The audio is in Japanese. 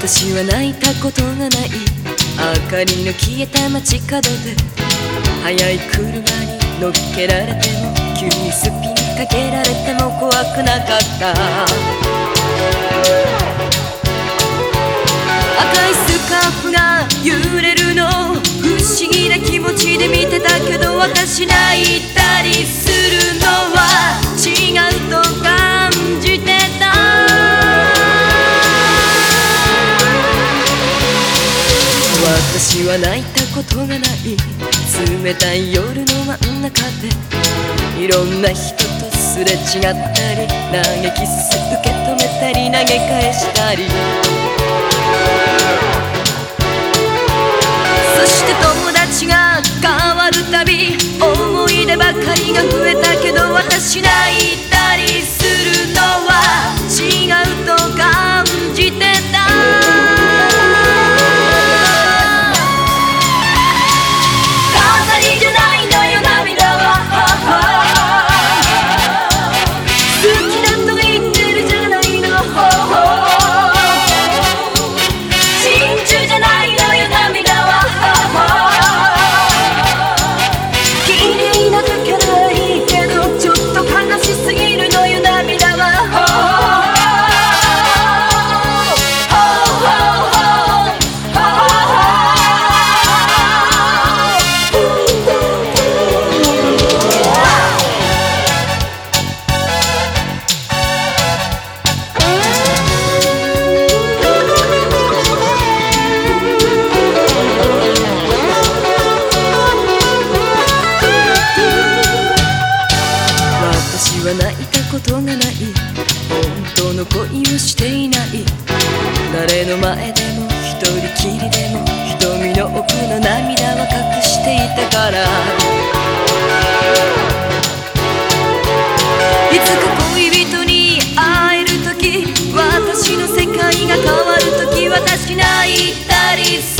私は泣いたことがない。明かりの消えた街角で速い車に乗っけられても、急にスピンかけられても怖くなかった。赤いスカーフが揺れるの不思議な気持ちで見てたけど、私泣いたりするのは違うと感じてた。私は泣いたことがない。冷たい夜の真ん中でいろんな人とすれ違ったり、投げキス受け止めたり投げ返したり、そして友達が変わるたび思い出ばかりが増えたけど、私泣いたりするのは違うと感じてた。私は泣いたことがない。本当の恋をしていない。誰の前でも一人きりでも瞳の奥の涙は隠していたから、いつか恋人に会える時、私の世界が変わる時、私泣いたりする